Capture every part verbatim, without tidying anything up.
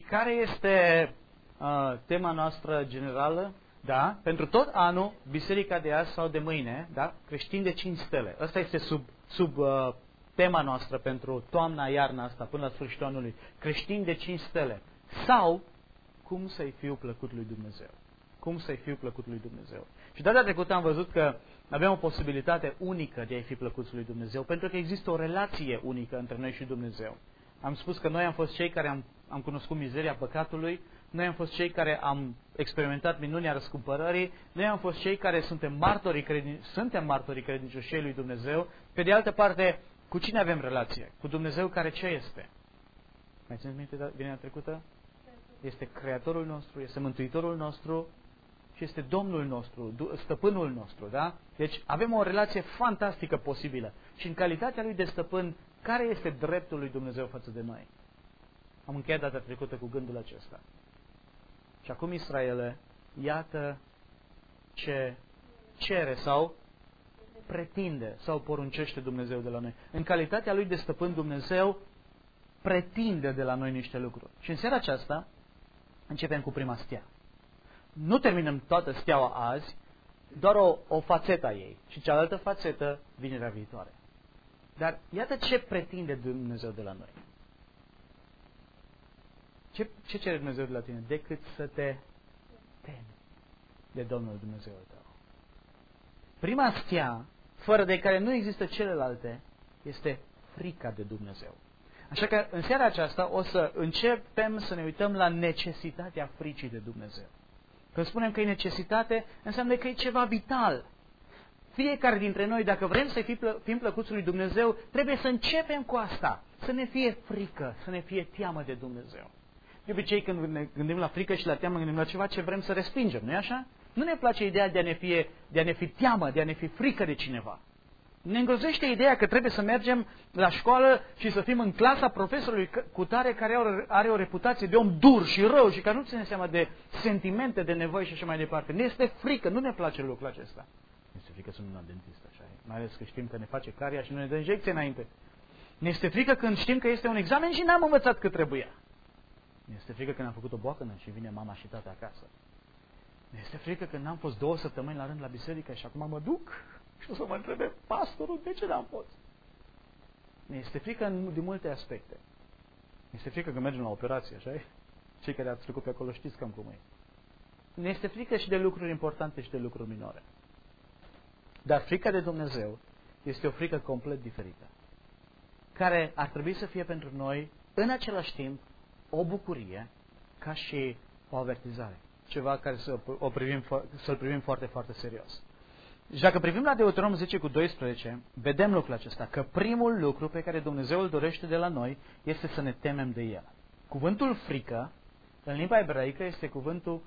care este uh, tema noastră generală? Da? Pentru tot anul, biserica de azi sau de mâine, da? Creștini de cinci stele. Asta este sub, sub uh, tema noastră pentru toamna, iarna asta, până la sfârșitul anului. Creștini de cinci stele. Sau, cum să-i fiu plăcut lui Dumnezeu? Cum să-i fiu plăcut lui Dumnezeu? Și data trecută am văzut că avem o posibilitate unică de a-i fi plăcuți lui Dumnezeu, pentru că există o relație unică între noi și Dumnezeu. Am spus că noi am fost cei care am, am cunoscut mizeria păcatului, noi am fost cei care am experimentat minunea răscumpărării, noi am fost cei care suntem martorii, credin... suntem martorii credincioșii lui Dumnezeu. Pe de altă parte, cu cine avem relație? Cu Dumnezeu care ce este? Mai țineți minte vinerea trecută? Este Creatorul nostru, este Mântuitorul nostru și este Domnul nostru, Stăpânul nostru, da? Deci avem o relație fantastică posibilă. Și în calitatea lui de stăpân, care este dreptul lui Dumnezeu față de noi? Am încheiat data trecută cu gândul acesta. Și acum, Israele, iată ce cere sau pretinde sau poruncește Dumnezeu de la noi. În calitatea lui de stăpân, Dumnezeu pretinde de la noi niște lucruri. Și în seara aceasta începem cu prima stea. Nu terminăm toată steaua azi, doar o, o fațetă a ei. Și cealaltă fațetă vinerea viitoare. Dar iată ce pretinde Dumnezeu de la noi. Ce, ce cere Dumnezeu de la tine? Decât să te temi de Domnul Dumnezeu tău. Prima stea, fără de care nu există celelalte, este frica de Dumnezeu. Așa că în seara aceasta o să începem să ne uităm la necesitatea fricii de Dumnezeu. Când spunem că e necesitate, înseamnă că e ceva vital. Fiecare dintre noi, dacă vrem să fim plăcuți lui Dumnezeu, trebuie să începem cu asta. Să ne fie frică, să ne fie teamă de Dumnezeu. De obicei, când ne gândim la frică și la teamă, gândim la ceva ce vrem să respingem, nu-i așa? Nu ne place ideea de a ne fi, de a ne fi teamă, de a ne fi frică de cineva. Ne îngrozește ideea că trebuie să mergem la școală și să fim în clasa profesorului cu tare care are o reputație de om dur și rău și care nu ține seama de sentimente, de nevoi și așa mai departe. Ne este frică, nu ne place lucrul acesta. Ne este frică să nu la dentist, așa e. Mai ales că știm că ne face caria și nu ne dă injecție înainte. Ne este frică când știm că este un examen și n-am învățat cât trebuia. Ne este frică când am făcut o boacănă și vine mama și tata acasă. Ne este frică când n-am fost două săptămâni la rând la biserică și acum mă duc și o să mă întrebe pastorul de ce n-am fost. Ne este frică în, din multe aspecte. Ne este frică când mergem la operație, așa e? Cei care ați trecut pe acolo știți cam cum e. Ne este frică și de lucruri importante și de lucruri minore. Dar frica de Dumnezeu este o frică complet diferită, care ar trebui să fie pentru noi în același timp o bucurie ca și o avertizare. Ceva care să o privim, să-l privim foarte, foarte serios. Și dacă privim la Deuteronom zece cu doisprezece, vedem lucrul acesta, că primul lucru pe care Dumnezeu îl dorește de la noi este să ne temem de El. Cuvântul frică, în limba ebraică, este cuvântul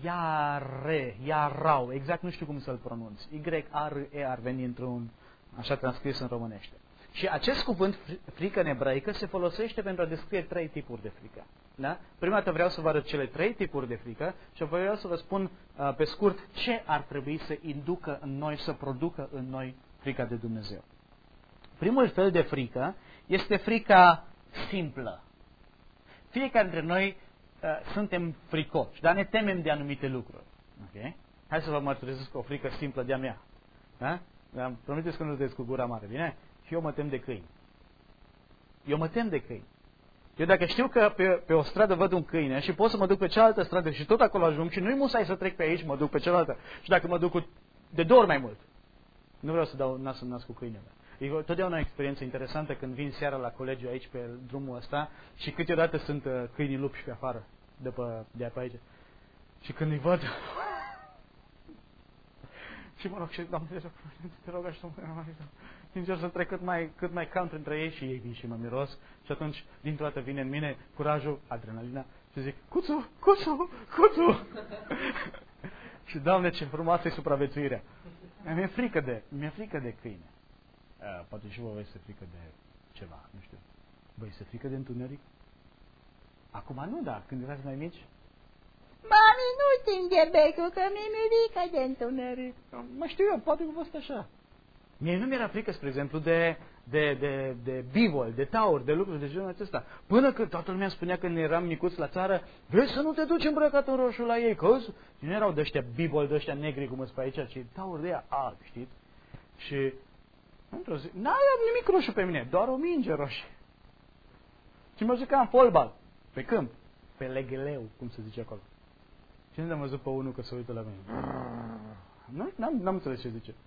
Iare, Iarau, exact nu știu cum să-l pronunț. Y-A-R-E ar veni într-un, așa transcris în românește. Și acest cuvânt, frică în ebraică, se folosește pentru a descrie trei tipuri de frică. Da? Prima dată vreau să vă arăt cele trei tipuri de frică și vreau să vă spun uh, pe scurt ce ar trebui să inducă în noi, să producă în noi frica de Dumnezeu. Primul fel de frică este frica simplă. Fiecare dintre noi uh, suntem fricoși, dar ne temem de anumite lucruri. Okay? Hai să vă mărturisesc o frică simplă de-a mea. Da? Am promiteți că nu râdeți cu gura mare, bine? Și eu mă tem de câini. Eu mă tem de câini. Eu dacă știu că pe, pe o stradă văd un câine și pot să mă duc pe cealaltă stradă și tot acolo ajung și nu-i musai să trec pe aici, mă duc pe cealaltă. Și dacă mă duc cu, de două ori mai mult, nu vreau să dau nas în nas cu câinele. E totdeauna o experiență interesantă când vin seara la colegiu aici pe drumul ăsta și câteodată sunt uh, câinii lupi pe afară, de pe, de pe aici. Și când îi văd... și mă rog, și Doamne, te rog, așa, încerc să trec cât mai, cât mai calm între ei și ei vin și mă miros. Și atunci, dintr-o dată vine în mine curajul, adrenalina și zic, Cuțu, Cuțu, Cuțu! Și Doamne, ce frumoasă e supraviețuirea. Mi-e frică de, mi-e frică de câine. Uh, poate și vă vă este frică de ceva, nu știu. Vă este frică de întuneric? Acum nu, dar când erați mai mici? Mami, nu stinge becul, că mi-e frică de întuneric. Mă știu eu, poate că a fost așa. Mie nu mi-era frică, spre exemplu, de de, de, de bivol, de taur, de lucruri de genul acesta. Până când toată lumea spunea când eram micuți la țară, vrei să nu te duci îmbrăcat în roșu la ei, că nu erau de ăștia bivol, de ăștia negri, cum îți pe aici, ci taur de ea alb, știți? Și într-o zi, n-aveam nimic roșu pe mine, doar o minge roșie. Și mă jucam fotbal, pe câmp, pe legheleu, cum se zice acolo. Și nu am văzut pe unul că se uită la mine. Nu, n-am, n-am înțeles ce zice.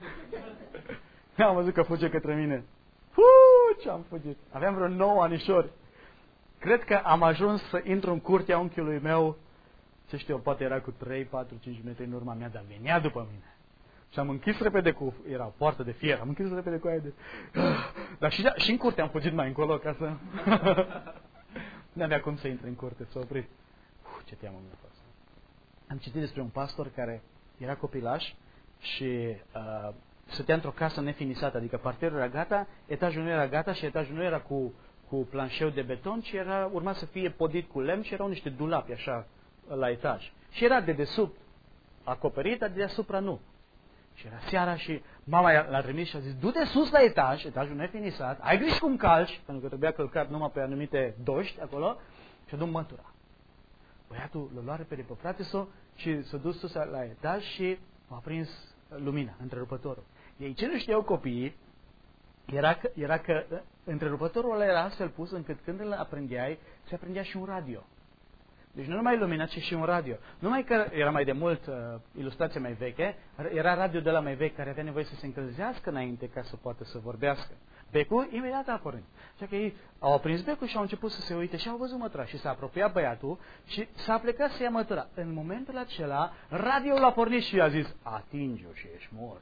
Am văzut că fuge către mine. Fuu, ce-am fugit. Aveam vreo nouă anișori. Cred că am ajuns să intru în curtea unchiului meu, ce știu, poate era cu trei, patru, cinci metri în urma mea, dar venea după mine. Și am închis repede cu... Era o poartă de fier. Am închis repede cu aia de... Dar și, și în curte am fugit mai încolo ca să... Nu avea cum să intre în curte, s-a oprit. Uf, ce teamă mi-a fost. Am citit despre un pastor care era copilaș și uh, stătea într-o casă nefinisată, adică parterul era gata, etajul nu era gata și etajul nu era cu, cu planșeu de beton, ci era, urma să fie podit cu lemn și erau niște dulapi așa la etaj. Și era de desubt acoperit, dar de deasupra nu. Și era seara și mama l-a trimis și a zis, du-te sus la etaj, etajul nefinisat, ai grijă cum calci, pentru că trebuia călcat numai pe anumite doști acolo, și adu mătura. Băiatul l-a luat repede pe frate său și s-a dus sus la etaj și a prins lumina, întrerupătorul. Ei ce nu știau copiii era că, era că întrerupătorul ăla era astfel pus încât când îl aprindeai, se aprindea și un radio. Deci nu numai lumina, ci și un radio. Numai că era mai de mult uh, ilustrație mai veche, era radio de la mai vechi care avea nevoie să se încălzească înainte ca să poată să vorbească. Becul imediat a pornit. Așa că ei au aprins becul și au început să se uite și au văzut mătura și s-a apropiat băiatul și s-a plecat să ia mătura. În momentul acela, radioul l-a pornit și i-a zis, atinge-o și ești mort.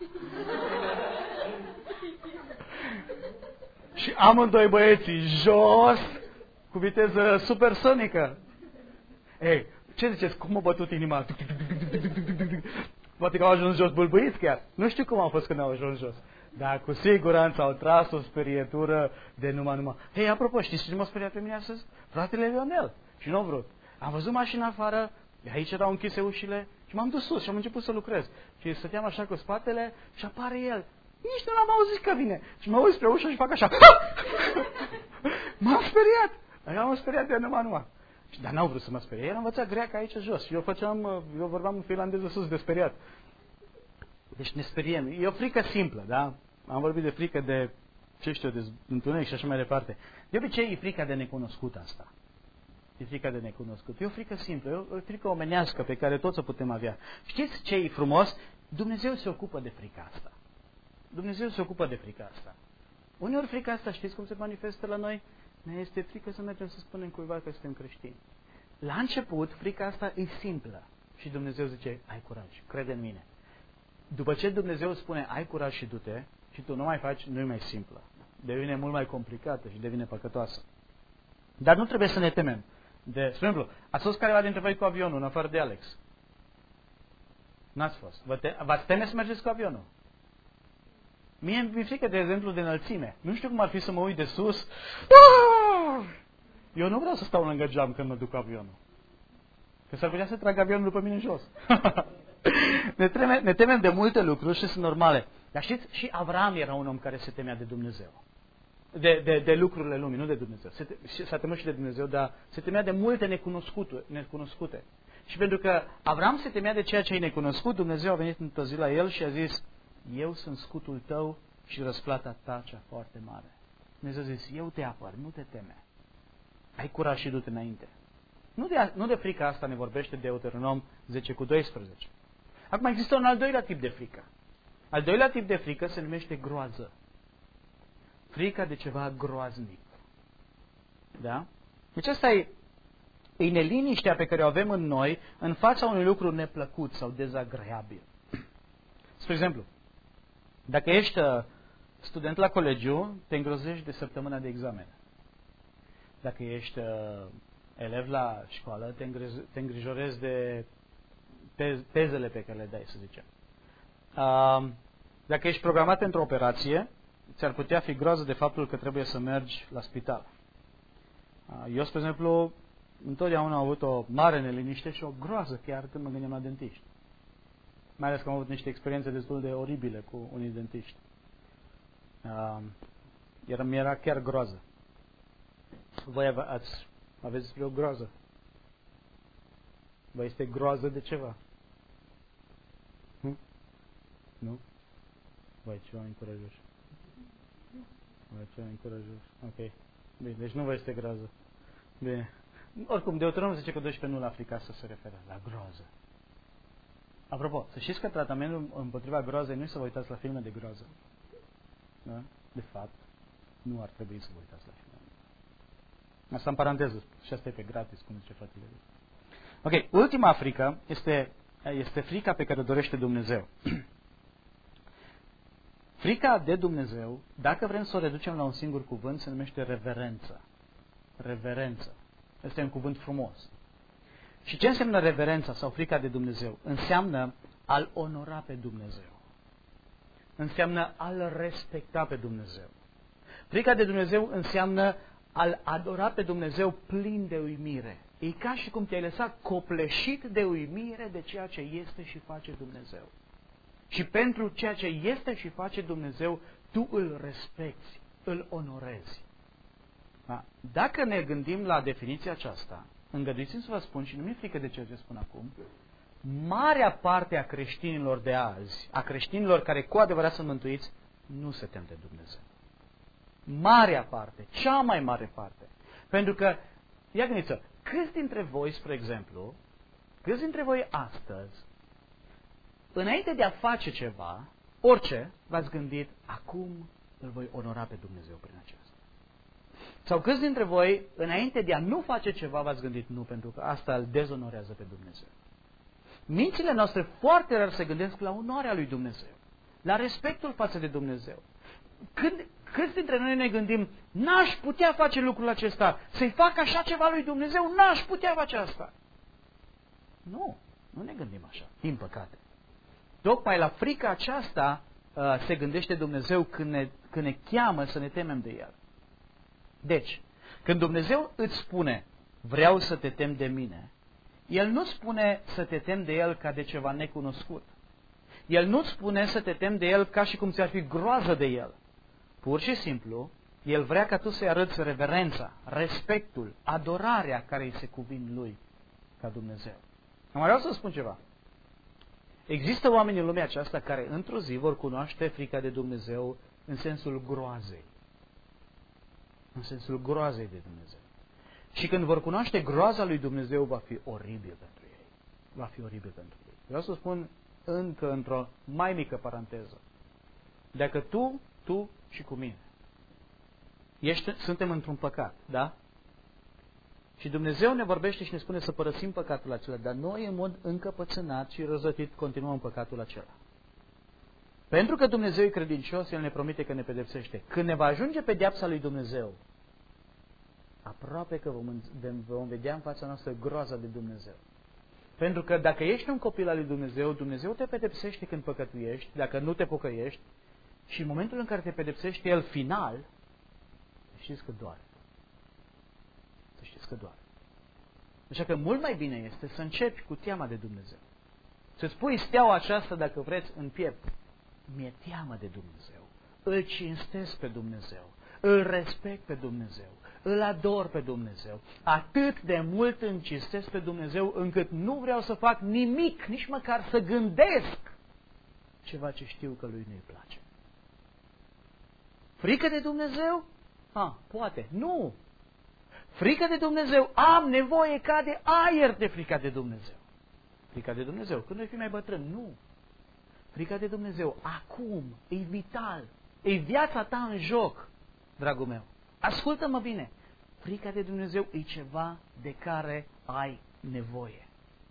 Și amândoi băieții jos, cu viteză supersonică. Ei, ce ziceți? Cum a bătut inima? Poate că au ajuns jos bâlbâiți chiar. Nu știu cum au fost când au ajuns jos. Dar cu siguranță au tras o sperietură de numai numai. Hei, apropo, știți ce m-a speriat pe mine astăzi? Fratele Lionel. Și nu-a vrut. Am văzut mașina afară, aici erau închise ușile și m-am dus sus și am început să lucrez. Și stăteam așa cu spatele și apare el. Nici nu l-am auzit că vine. Și mă uit spre ușă și fac așa. M-am speriat. Așa m-am speriat de numai numai. Dar n-au vrut să mă sperie. El a învățat greacă aici jos. Și eu făceam, eu vorbeam în finlandeză sus de speriat. Deci ne speriem. E o frică simplă, da? Am vorbit de frică de, ce știu, de întuneric și așa mai departe. De obicei e frica de necunoscut asta. E frica de necunoscut. E o frică simplă, e o frică omenească pe care toți o putem avea. Știți ce e frumos? Dumnezeu se ocupă de frica asta. Dumnezeu se ocupă de frica asta. Uneori frica asta, știți cum se manifestă la noi? Ne este frică să mergem să spunem cuiva că suntem creștini. La început, frica asta e simplă. Și Dumnezeu zice, ai curaj, crede în mine. După ce Dumnezeu spune, ai curaj și du-te, și tu nu mai faci, nu e mai simplă. Devine mult mai complicată și devine păcătoasă. Dar nu trebuie să ne temem. De, spre exemplu, ați fost careva dintre voi cu avionul, în afară de Alex? N-ați fost. Vă te, v-ați teme să mergeți cu avionul? Mie mi-e frică, de exemplu, de înălțime. Nu știu cum ar fi să mă uit de sus. Eu nu vreau să stau lângă geam când mă duc cu avionul. Că s-ar putea să trag avionul după mine jos. ne, teme, ne temem de multe lucruri și sunt normale. Dar știți, și Avram era un om care se temea de Dumnezeu. De, de, de lucrurile lumii, nu de Dumnezeu. Se te, s-a temut și de Dumnezeu, dar se temea de multe necunoscute, necunoscute. Și pentru că Avram se temea de ceea ce e necunoscut, Dumnezeu a venit într-o zi la el și a zis, eu sunt scutul tău și răsplata ta cea foarte mare. Dumnezeu a zis, eu te apăr, nu te teme. Ai curaj și du-te înainte. Nu de, nu de frica asta ne vorbește Deuteronom zece cu doisprezece. Acum există un al doilea tip de frică. Al doilea tip de frică se numește groază. Frica de ceva groaznic. Da? Deci asta e, e neliniștea pe care o avem în noi în fața unui lucru neplăcut sau dezagreabil. Spre exemplu, dacă ești student la colegiu, te îngrozești de săptămâna de examene. Dacă ești elev la școală, te, te îngrijorezi de tezele pe care le dai, să zicem. Dacă ești programat pentru o operație, ți-ar putea fi groază de faptul că trebuie să mergi la spital. Eu, spre exemplu, întotdeauna am avut o mare neliniște și o groază chiar când mă gândeam la dentiști. Mai ales că am avut niște experiențe destul de oribile cu unii dentiști. Uh, era, mi-era chiar groază. Voi ave, ați, aveți vreo groază? Vă este groază de ceva? Hm? Nu? Voi ceva încurajoși. Voi ceva încurajoși. Ok. Bine, deci nu vă este groază. Bine. Oricum, Deuteronom zice că doisprezece nu la frica să se referă, la groază. Apropo, să știți că tratamentul împotriva groazei nu e să vă uitați la filme de groază. Da? De fapt, nu ar trebui să vă uitați la filme. Asta în paranteză, și asta e pe gratis, cum zice fratele. Ok, ultima frică este, este frica pe care o dorește Dumnezeu. Frica de Dumnezeu, dacă vrem să o reducem la un singur cuvânt, se numește reverență. Reverență. Este un cuvânt frumos. Și ce înseamnă reverența sau frica de Dumnezeu? Înseamnă a-L onora pe Dumnezeu. Înseamnă a-L respecta pe Dumnezeu. Frica de Dumnezeu înseamnă a-L adora pe Dumnezeu plin de uimire. E ca și cum te-ai lăsat copleșit de uimire de ceea ce este și face Dumnezeu. Și pentru ceea ce este și face Dumnezeu, tu îl respecti, îl onorezi. Da? Dacă ne gândim la definiția aceasta, îngăduiți-mi să vă spun, și nu mi-e frică de ceea ce spun acum, marea parte a creștinilor de azi, a creștinilor care cu adevărat sunt mântuiți, nu se tem de Dumnezeu. Marea parte, cea mai mare parte. Pentru că, ia gândiți-vă, câți dintre voi, spre exemplu, câți dintre voi astăzi, înainte de a face ceva, orice, v-ați gândit, acum îl voi onora pe Dumnezeu prin aceasta. Sau câți dintre voi, înainte de a nu face ceva, v-ați gândit, nu, pentru că asta îl dezonorează pe Dumnezeu. Mințile noastre foarte rar se gândesc la onoarea lui Dumnezeu, la respectul față de Dumnezeu. Când, câți dintre noi ne gândim, n-aș putea face lucrul acesta, să-i fac așa ceva lui Dumnezeu, n-aș putea face asta. Nu, nu ne gândim așa, din păcate. Tocmai la frica aceasta uh, se gândește Dumnezeu când ne, când ne cheamă să ne temem de El. Deci, când Dumnezeu îți spune, vreau să te tem de mine, El nu spune să te temi de El ca de ceva necunoscut. El nu spune să te temi de El ca și cum ți-ar fi groază de El. Pur și simplu, El vrea ca tu să-i arăți reverența, respectul, adorarea care îi se cuvin Lui ca Dumnezeu. Am vreau să spun ceva. Există oameni în lumea aceasta care într-o zi vor cunoaște frica de Dumnezeu în sensul groazei. În sensul groazei de Dumnezeu. Și când vor cunoaște groaza lui Dumnezeu, va fi oribil pentru ei. Va fi oribil pentru ei. Vreau să spun încă într-o mai mică paranteză. Dacă tu, tu și cu mine, ești, suntem într-un păcat, da? Și Dumnezeu ne vorbește și ne spune să părăsim păcatul acela, dar noi în mod încăpățânat și răzătit continuăm în păcatul acela. Pentru că Dumnezeu e credincios, El ne promite că ne pedepsește. Când ne va ajunge pedeapsa lui Dumnezeu, aproape că vom, vom vedea în fața noastră groaza de Dumnezeu. Pentru că dacă ești un copil al lui Dumnezeu, Dumnezeu te pedepsește când păcătuiești, dacă nu te pocăiești, și în momentul în care te pedepsește El final, să știți că doare. Să știți că doare. Așa că mult mai bine este să începi cu teama de Dumnezeu. Să-ți pui steaua aceasta, dacă vreți, în piept. Mi-e teamă de Dumnezeu. Îl cinstesc pe Dumnezeu. Îl respect pe Dumnezeu. Îl ador pe Dumnezeu. Atât de mult îmi cinstesc pe Dumnezeu, încât nu vreau să fac nimic, nici măcar să gândesc ceva ce știu că lui nu-i place. Frică de Dumnezeu? Ha, poate. Nu! Frică de Dumnezeu. Am nevoie ca de aer de frica de Dumnezeu. Frica de Dumnezeu. Când voi fi mai bătrân? Nu. Frica de Dumnezeu. Acum. E vital. E viața ta în joc, dragul meu. Ascultă-mă bine. Frica de Dumnezeu e ceva de care ai nevoie.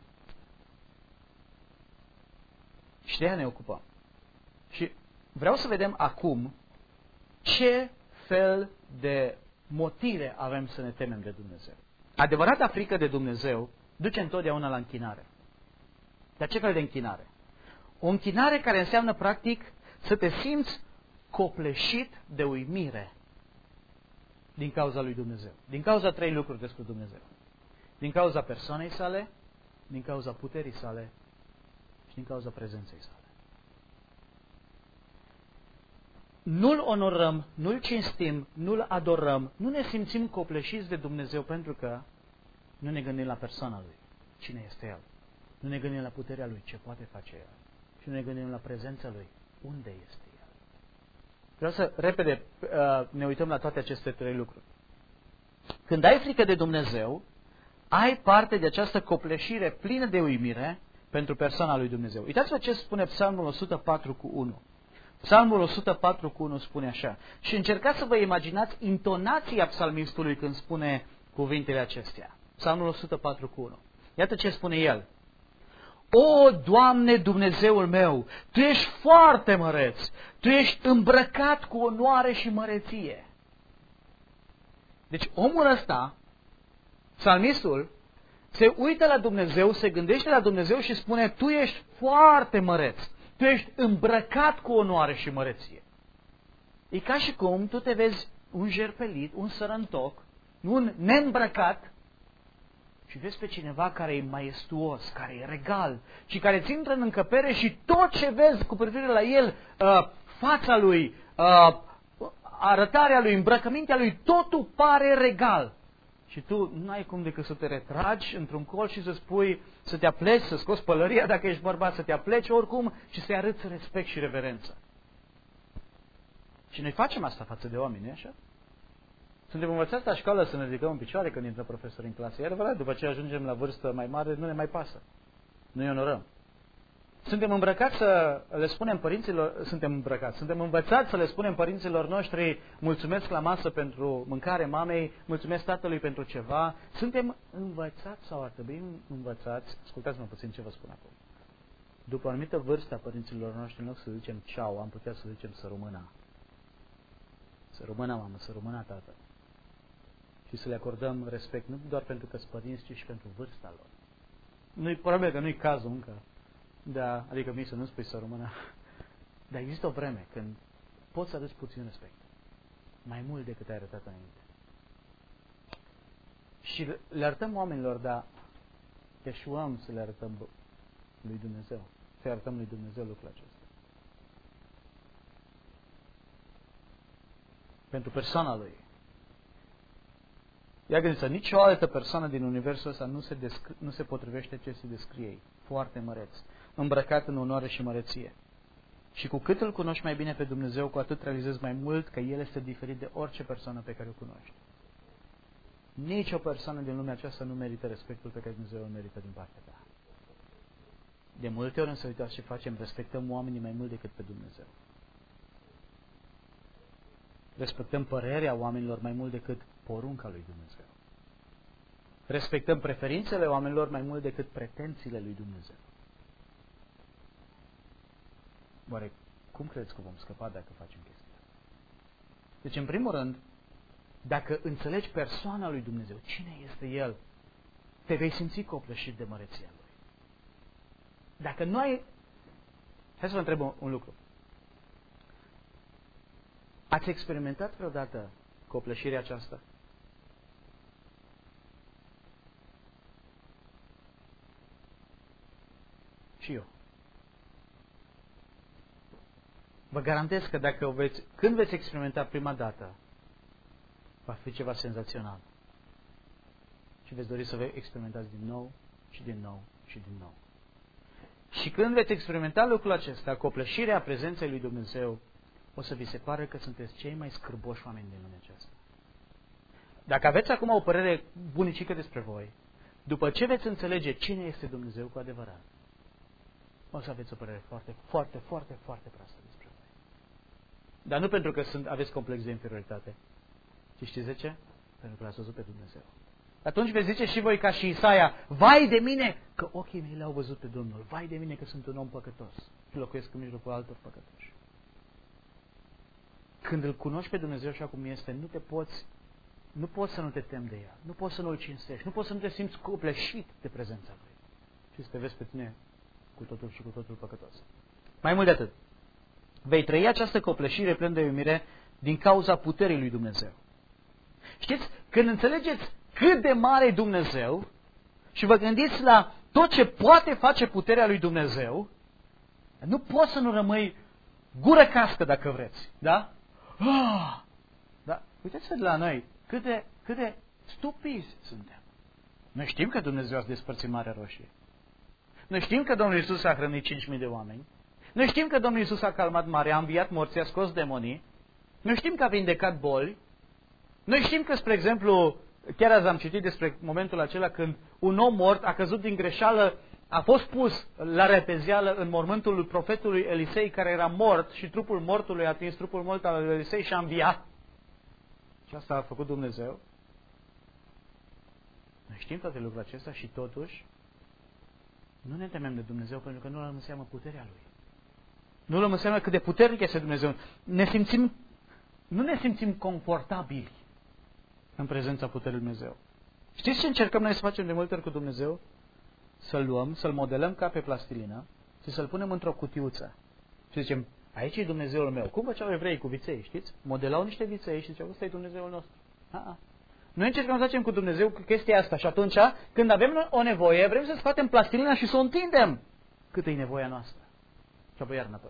Și de aia ne ocupăm. Și vreau să vedem acum ce fel de motive avem să ne temem de Dumnezeu. Adevărata frică de Dumnezeu duce întotdeauna la închinare. Dar ce fel de închinare? O închinare care înseamnă practic să te simți copleșit de uimire din cauza lui Dumnezeu. Din cauza trei lucruri despre Dumnezeu. Din cauza persoanei sale, din cauza puterii sale și din cauza prezenței sale. nu-L onorăm, nu-L cinstim, nu-L adorăm, nu ne simțim copleșiți de Dumnezeu pentru că nu ne gândim la persoana Lui, cine este El. Nu ne gândim la puterea Lui, ce poate face El. Și nu ne gândim la prezența Lui, unde este El. Vreau să, repede, ne uităm la toate aceste trei lucruri. Când ai frică de Dumnezeu, ai parte de această copleșire plină de uimire pentru persoana lui Dumnezeu. Uitați-vă ce spune Psalmul o sută patru cu unu. Psalmul o sută patru cu unu spune așa. Și încercați să vă imaginați intonația psalmistului când spune cuvintele acestea. Psalmul o sută patru cu unu. Iată ce spune el. O, Doamne Dumnezeul meu, Tu ești foarte măreț, Tu ești îmbrăcat cu onoare și măreție. Deci omul ăsta, psalmistul, se uită la Dumnezeu, se gândește la Dumnezeu și spune, Tu ești foarte măreț, Tu ești îmbrăcat cu onoare și măreție. E ca și cum tu te vezi un jerpelit, un sărăntoc, un neîmbrăcat și vezi pe cineva care e maestuos, care e regal și care ți intră în încăpere și tot ce vezi cu privire la el, uh, fața lui, uh, arătarea lui, îmbrăcămintea lui, totul pare regal. Și tu nu ai cum decât să te retragi într-un colț și să spui, să te apleci, să scoți pălăria dacă ești bărbat, să te apleci oricum și să-i arăți respect și reverență. Și noi facem asta față de oameni, nu-i așa? Suntem învățați la școală să ne ridicăm în picioare când intră profesori în clasă. E adevărat, după ce ajungem la vârstă mai mare, nu ne mai pasă. Nu-i onorăm. Suntem îmbrăcați să le spunem părinților, suntem îmbrăcați, suntem învățați să le spunem părinților noștri, mulțumesc la masă pentru mâncare mamei, mulțumesc tatălui pentru ceva. Suntem învățați sau ar trebui învățați, ascultați-mă puțin ce vă spun acum. După o anumită vârstă a părinților noștri, în loc să zicem ceau, am putea să zicem să rămână. Să rămână mamă, să rămână tată. Și să le acordăm respect, nu doar pentru că sunt părinți, ci și pentru vârsta lor. Nu-i, probabil că nu-i cazul încă. Da, adică mie să nu spui să rămână. Dar există o vreme când poți să aduci puțin respect. Mai mult decât ai arătat înainte. Și le arătăm oamenilor, dar eșuăm să le arătăm lui Dumnezeu. Să arătăm lui Dumnezeu lucrul acesta. Pentru persoana Lui. Ia gândiți-vă, nicio altă persoană din universul ăsta nu se, descri, nu se potrivește ce se descrie ei. Foarte măreț. Îmbrăcat în onoare și măreție. Și cu cât îl cunoști mai bine pe Dumnezeu, cu atât realizezi mai mult că El este diferit de orice persoană pe care o cunoști. Nici o persoană din lumea aceasta nu merită respectul pe care Dumnezeu îl merită din partea ta. De multe ori însă, uitați ce facem, respectăm oamenii mai mult decât pe Dumnezeu. Respectăm părerea oamenilor mai mult decât porunca lui Dumnezeu. Respectăm preferințele oamenilor mai mult decât pretențiile lui Dumnezeu. Oare cum credeți că vom scăpa dacă facem chestia asta? Deci, în primul rând, dacă înțelegi persoana lui Dumnezeu, cine este El, te vei simți copleșit de măreția Lui. Dacă nu ai... Hai să vă întreb un, un lucru. Ați experimentat vreodată copleșirea aceasta? Și eu. Vă garantez că dacă veți, când veți experimenta prima dată, va fi ceva senzațional. Și veți dori să vă experimentați din nou și din nou și din nou. Și când veți experimenta lucrul acesta, copleșirea prezenței lui Dumnezeu, o să vi se pare că sunteți cei mai scârboși oameni din lumea aceasta. Dacă aveți acum o părere bunicică despre voi, după ce veți înțelege cine este Dumnezeu cu adevărat, o să aveți o părere foarte, foarte, foarte, foarte proastă despre voi. Dar nu pentru că sunt, aveți complex de inferioritate, ci știți de ce? Pentru că l-ați văzut pe Dumnezeu. Atunci veți zice și voi ca și Isaia, vai de mine că ochii mei le-au văzut pe Domnul, vai de mine că sunt un om păcătos și locuiesc în mijlocul altor păcătoși. Când îl cunoști pe Dumnezeu așa cum este, nu te poți, nu poți să nu te temi de El, nu poți să nu îl cinstești, nu poți să nu te simți copleșit de prezența Lui și să te vezi pe tine cu totul și cu totul păcătos. Mai mult de atât, vei trăi această copleșire plină de iubire din cauza puterii lui Dumnezeu. Știți, când înțelegeți cât de mare e Dumnezeu și vă gândiți la tot ce poate face puterea lui Dumnezeu, nu poți să nu rămâi gură cască dacă vreți, da? Ah! Dar uitați-vă de la noi, cât de, cât de stupizi suntem. Noi știm că Dumnezeu a despărțit Marea Roșie. Noi știm că Domnul Iisus a hrănit cinci mii de oameni. Noi știm că Domnul Iisus a calmat marea, a înviat morții, a scos demonii. Noi știm că a vindecat boli. Noi știm că, spre exemplu, chiar azi am citit despre momentul acela când un om mort a căzut din greșeală, a fost pus la repezeală în mormântul lui profetului Elisei, care era mort, și trupul mortului a atins trupul mort al lui Elisei și a înviat. Și asta a făcut Dumnezeu. Noi știm toate lucrurile acestea și totuși nu ne temem de Dumnezeu pentru că nu luăm în seamă puterea Lui. Nu luăm în seamă cât de puternic este Dumnezeu. Ne simțim, nu ne simțim confortabili în prezența puterii Lui Dumnezeu. Știți ce încercăm noi să facem de multe ori cu Dumnezeu? Să-L luăm, să-L modelăm ca pe plastilină și să-L punem într-o cutiuță. Și zicem, aici e Dumnezeul meu. Cum făceau evreii cu viței, știți? Modelau niște viței și ziceau, ăsta e Dumnezeul nostru. A-a. Noi încercăm să facem cu Dumnezeu chestia asta și atunci, când avem o nevoie, vrem să scoatem plastilina și să o întindem cât e nevoia noastră. Și apoi iar înapoi.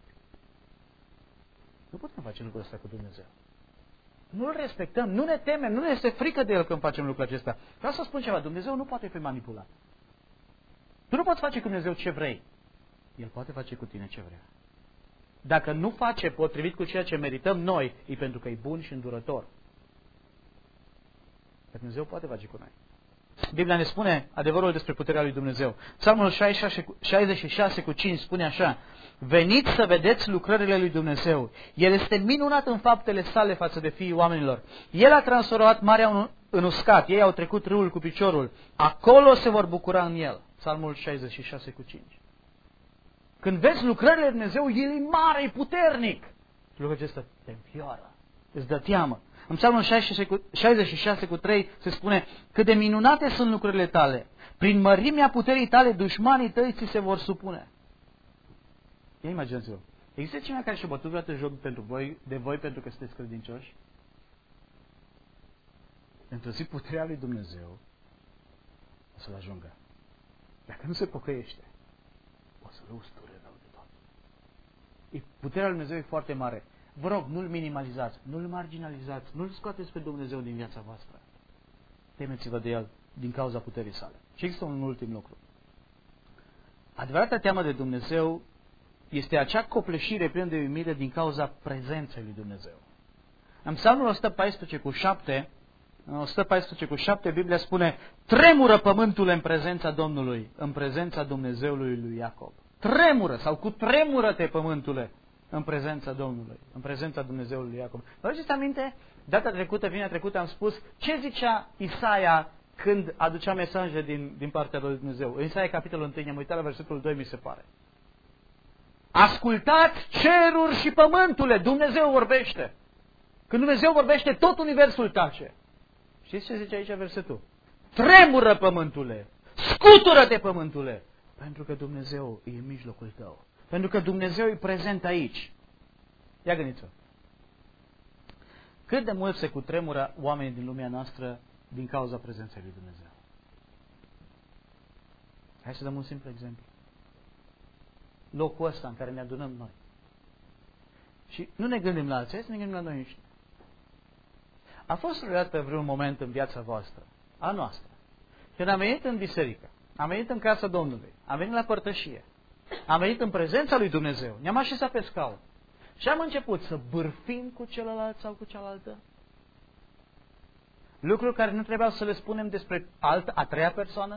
Nu putem face lucrul ăsta cu Dumnezeu. Nu-L respectăm, nu ne temem, nu ne este frică de El când facem lucrul acesta. Vreau să spun ceva, Dumnezeu nu poate fi manipulat. Tu nu poți face cu Dumnezeu ce vrei. El poate face cu tine ce vrea. Dacă nu face potrivit cu ceea ce merităm noi, e pentru că e bun și îndurător. Că Dumnezeu poate face cu noi. Biblia ne spune adevărul despre puterea lui Dumnezeu. Psalmul șaizeci și șase cu cinci spune așa: veniți să vedeți lucrările lui Dumnezeu. El este minunat în faptele sale față de fiii oamenilor. El a transformat marea în uscat. Ei au trecut râul cu piciorul. Acolo se vor bucura în el. Psalmul șaizeci și șase cu cinci. Când vezi lucrările lui Dumnezeu, El e mare, e puternic. Lucrul acesta te înfioară, îți dă teamă. În Psalmul șaizeci și șase cu trei se spune: cât de minunate sunt lucrurile tale, prin mărimea puterii tale dușmanii tăi ți se vor supune. Ia imaginați-vă, există cineva care și-a bătut vreodată joc pentru voi, de voi pentru că sunteți credincioși? Într-o zi puterea lui Dumnezeu o să-l ajungă. Dacă nu se pocăiește, o să-l usture rău de tot. Puterea lui Dumnezeu e foarte mare. Vă rog, nu-L minimalizați, nu-L marginalizați, nu-L scoateți pe Dumnezeu din viața voastră. Temeți-vă de El din cauza puterii sale. Și există un ultim lucru. Adevărata teamă de Dumnezeu este acea copleșire plină de uimire din cauza prezenței lui Dumnezeu. În Psalmul o sută paisprezece cu șapte, în o sută paisprezece cu șapte, Biblia spune: tremură pământul în prezența Domnului, în prezența Dumnezeului lui Iacob. Tremură sau cu tremură-te pământule în prezența Domnului, în prezența Dumnezeului lui Iacob. Vă aduceți aminte? Data trecută, vinerea trecută, am spus ce zicea Isaia când aducea mesaje din, din partea lui Dumnezeu. În Isaia, capitolul unu, am uitat la versetul doi, mi se pare. Ascultați ceruri și pământule, Dumnezeu vorbește. Când Dumnezeu vorbește, tot universul tace. Știți ce zice aici versetul? Tremură pământule, scutură-te pământule, pentru că Dumnezeu e în mijlocul tău. Pentru că Dumnezeu e prezent aici. Ia gândiți-vă. Cât de mult se cutremură oamenii din lumea noastră din cauza prezenței lui Dumnezeu? Hai să dăm un simplu exemplu. Locul ăsta în care ne adunăm noi. Și nu ne gândim la alții, să ne gândim la noi înșine. A fost vreodată vreun moment în viața voastră, a noastră, când am venit în biserică, am venit în casa Domnului, am venit la părtășie, am venit în prezența lui Dumnezeu, ne-am așezat pe scaun și am început să bârfim cu celălalt sau cu cealaltă? Lucruri care nu trebuiau să le spunem despre altă, a treia persoană?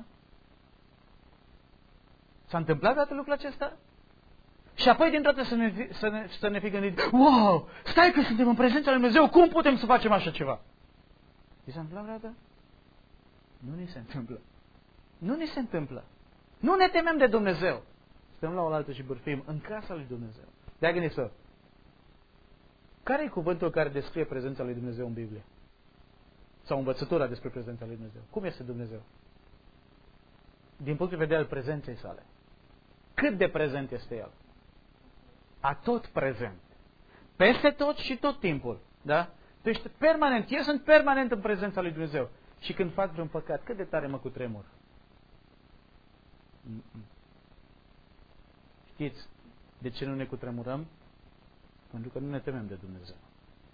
S-a întâmplat vreodată lucrul acesta? Și apoi din toate să ne, să, ne, să ne fi gândit: wow, stai că suntem în prezența lui Dumnezeu, cum putem să facem așa ceva? Vi s-a întâmplat vreodată? Nu ni se întâmplă. Nu ni se întâmplă. Nu ne temem de Dumnezeu. Stăm la oaltă și bârfim în casa lui Dumnezeu. De-aia gândiți-vă, care e cuvântul care descrie prezența lui Dumnezeu în Biblie? Sau învățătura despre prezența lui Dumnezeu? Cum este Dumnezeu? Din punct de vedere al prezenței sale. Cât de prezent este El? Atot prezent. Peste tot și tot timpul. Da? Deci permanent. Eu sunt permanent în prezența lui Dumnezeu. Și când fac vreun păcat, cât de tare mă cutremur? Știți de ce nu ne cutremurăm? Pentru că nu ne temem de Dumnezeu.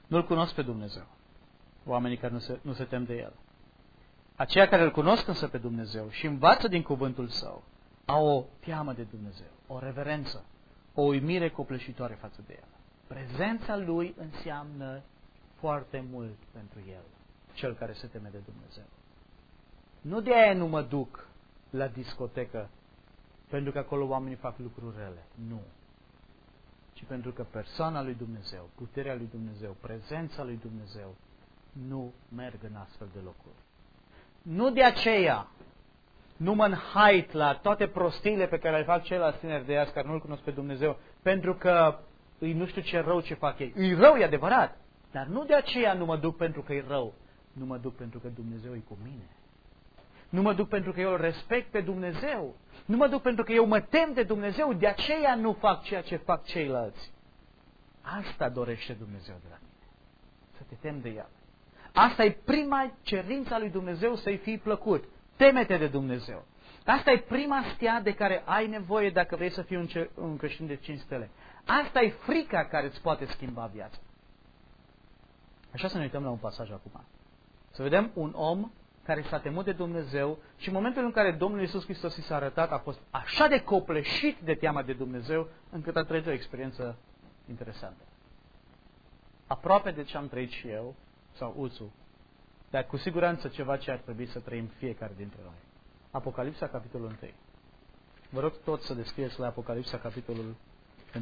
nu-L cunosc pe Dumnezeu. Oamenii care nu se, nu se tem de El. Aceia care îl cunosc însă pe Dumnezeu și învață din cuvântul Său, au o teamă de Dumnezeu, o reverență, o uimire copleșitoare față de El. Prezența Lui înseamnă foarte mult pentru el, cel care se teme de Dumnezeu. Nu de aia nu mă duc la discotecă, pentru că acolo oamenii fac lucruri rele. Nu. Ci pentru că persoana lui Dumnezeu, puterea lui Dumnezeu, prezența lui Dumnezeu nu merg în astfel de locuri. Nu de aceea nu mă înhait la toate prostiile pe care le fac ceilalți tineri de azi care nu-L cunosc pe Dumnezeu, pentru că îi nu știu ce rău ce fac ei. Îi rău, e adevărat, dar nu de aceea nu mă duc pentru că e rău. Nu mă duc pentru că Dumnezeu e cu mine. Nu mă duc pentru că eu îl respect pe Dumnezeu. Nu mă duc pentru că eu mă tem de Dumnezeu. De aceea nu fac ceea ce fac ceilalți. Asta dorește Dumnezeu de la mine. Să te tem de El. Asta e prima cerință a lui Dumnezeu, să-i fii plăcut. Teme-te de Dumnezeu. Asta e prima stea de care ai nevoie dacă vrei să fii un, un creștin de cinci stele. Asta e frica care îți poate schimba viața. Așa să ne uităm la un pasaj acum. Să vedem un om care s-a temut de Dumnezeu și în momentul în care Domnul Iisus Hristos i s-a arătat, a fost așa de copleșit de teama de Dumnezeu, încât a trăit o experiență interesantă. Aproape de ce am trăit și eu, sau Uțu, dar cu siguranță ceva ce ar trebui să trăim fiecare dintre noi. Apocalipsa, capitolul unu. Vă rog toți să descrieți la Apocalipsa, capitolul unu.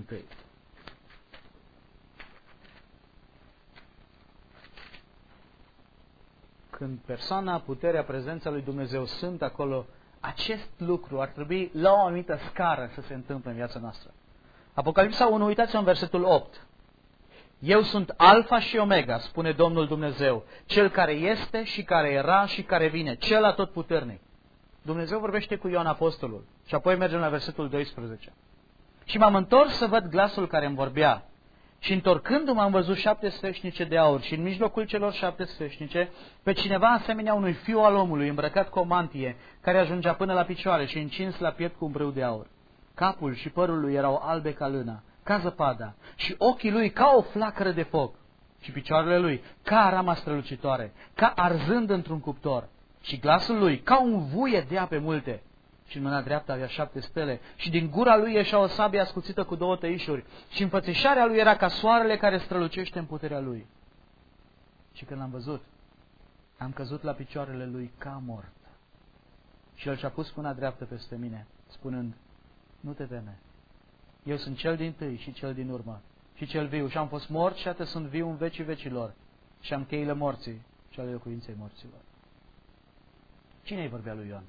Când persoana, puterea, prezența lui Dumnezeu sunt acolo, acest lucru ar trebui la o anumită scară să se întâmple în viața noastră. Apocalipsa unu, uitați-vă în versetul opt. Eu sunt Alfa și Omega, spune Domnul Dumnezeu, Cel care este și care era și care vine, Cel atotputernic. Dumnezeu vorbește cu Ioan Apostolul și apoi mergem la versetul doisprezece. Și m-am întors să văd glasul care îmi vorbea. Și întorcându-mă am văzut șapte sfeșnice de aur și în mijlocul celor șapte sfeșnice pe cineva asemenea unui fiu al omului îmbrăcat cu o mantie care ajungea până la picioare și încins la piept cu un brâu de aur. Capul și părul lui erau albe ca lână, ca zăpada și ochii lui ca o flacără de foc și picioarele lui ca arama strălucitoare, ca arzând într-un cuptor și glasul lui ca un vuie de ape multe. Și în mâna dreaptă avea șapte stele și din gura lui ieșea o sabie ascuțită cu două tăișuri și înfățișarea lui era ca soarele care strălucește în puterea lui. Și când l-am văzut, am căzut la picioarele lui ca mort. Și el și-a pus mâna dreaptă peste mine, spunând, nu te teme, eu sunt cel din tâi și cel din urmă și cel viu și am fost mort și atât sunt viu în vecii vecilor și am cheile morții și ale locuinței morților. Cine îi vorbea lui Ioan?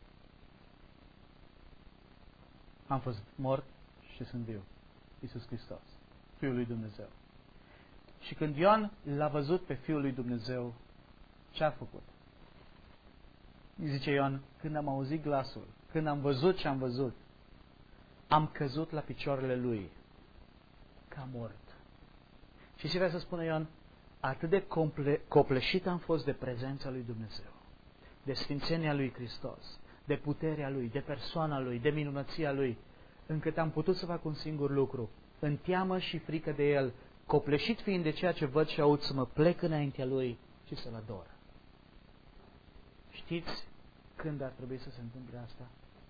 Am fost mort și sunt viu. Iisus Hristos, Fiul lui Dumnezeu. Și când Ioan l-a văzut pe Fiul lui Dumnezeu, ce a făcut? Îi zice Ioan, când am auzit glasul, când am văzut ce am văzut, am căzut la picioarele lui ca mort. Și ce vrea să spună Ioan? Atât de comple- copleșit am fost de prezența lui Dumnezeu, de sfințenia lui Hristos, de puterea Lui, de persoana Lui, de minunăția Lui, încât am putut să fac un singur lucru, în teamă și frică de El, copleșit fiind de ceea ce văd și aud, să mă plec înaintea Lui și să-L ador. Știți când ar trebui să se întâmple asta?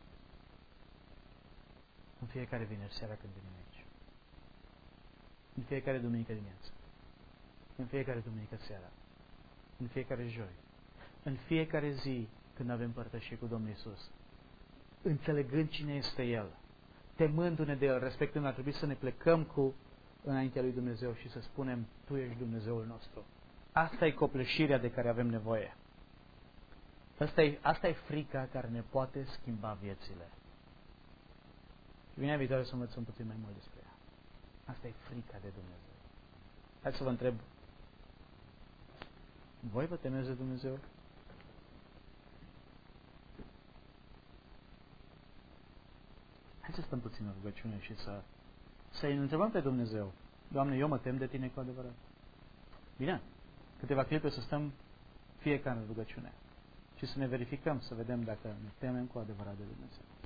În fiecare vineri seara când venim aici. În fiecare duminică dimineață. În fiecare duminică seara. În fiecare joi. În fiecare zi când avem părtășie cu Domnul Iisus, înțelegând cine este El, temându-ne de El, respectând, ar trebui să ne plecăm cu înaintea lui Dumnezeu și să spunem, Tu ești Dumnezeul nostru. Asta e copleșirea de care avem nevoie. Asta e, asta e frica care ne poate schimba viețile. Și vinerea viitoare să învățăm puțin mai mult despre ea. Asta e frica de Dumnezeu. Hai să vă întreb, voi vă temeți de Dumnezeu? Hai să stăm puțin în rugăciune și să să-i întrebăm pe Dumnezeu. Doamne, eu mă tem de Tine cu adevărat. Bine, câteva clipe să stăm fiecare în rugăciune și să ne verificăm, să vedem dacă ne temem cu adevărat de Dumnezeu.